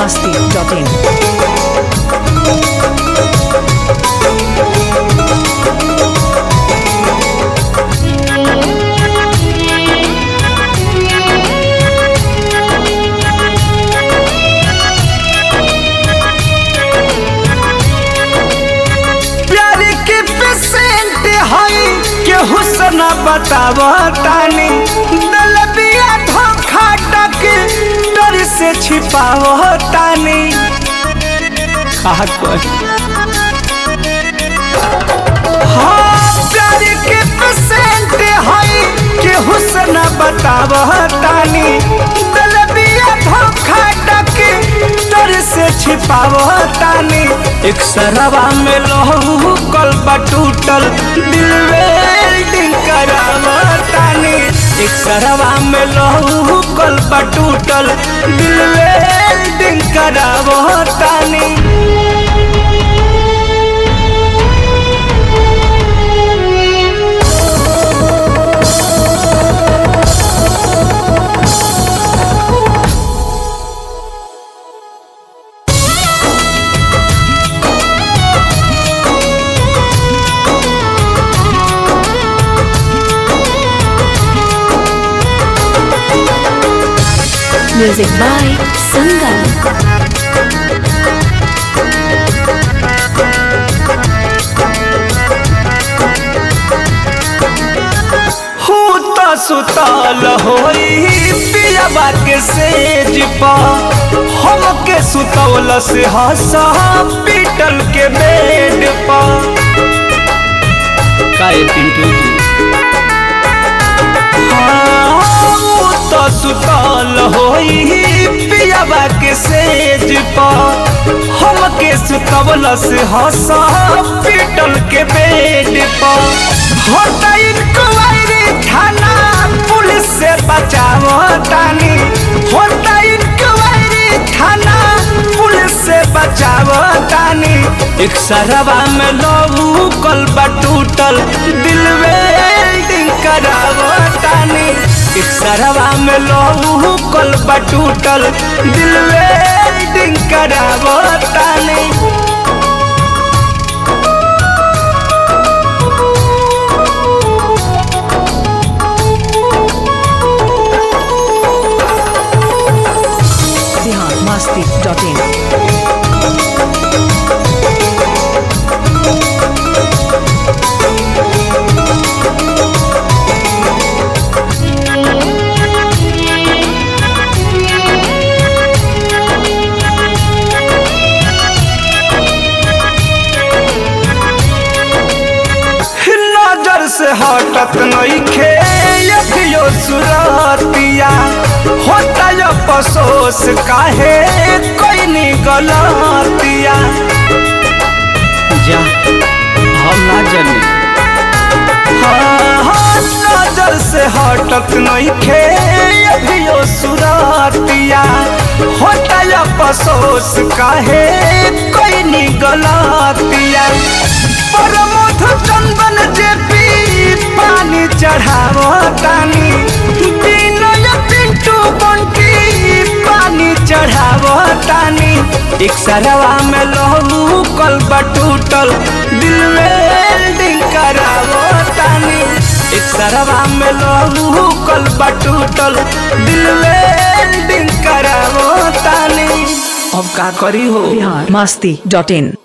masti.in. हुसन बताव तानी दलबिया धोखा टक डर से छिपाव तानी कहा कोई हाँ प्यार के पेशेंट है के हुसन बताव तानी दलबिया धोखा टक डर से छिपाव तानी एक सरवा में लहू कलबा टूटल दिल करावतानी एक सरवा में लहू कलबा टूटल दिल वेल्डिंग करावतानी Music by Sangam. सुतल होई पियाबा के सेज पा हमके सुतौल से हंसा पीटल के बेड पा काहे पिंटू जी सुतल होई पियाबा के सेज पा हमके सुतौल से हंसा पीटल के बेड पा होता इंक्वायरी थाना पुलिस से बचाओ तानी होता इंक्वायरी थाना पुलिस से बचाओ तानी एक सरवा में लहू कलबा टूटल दिल वेल्डिंग करावो तानी एक सरवा में लहू कलबा टूटल दिल वेल्डिंग करावो तानी masti.in. नजर से हटत नहीं खे अखियो सुरतिया होता यो अफसोस काहे कोई नहीं गलतिया जा हम ना जाने हाँ नजर से हटत नहीं खे अखियो सुरतिया होता यो अफसोस काहे कोई नहीं गलतिया परमोध चंदन जेपी पानी चढ़ावो तानी बिनय पिंटू बंटी पानी चढ़ावो तानी एक सरवा में लहू कलबा टूटल दिल वेल्डिंग करावो तानी एक सरवा में लहू कलबा टूटल दिल वेल्डिंग करावो तानी अब का करी हो masti.in.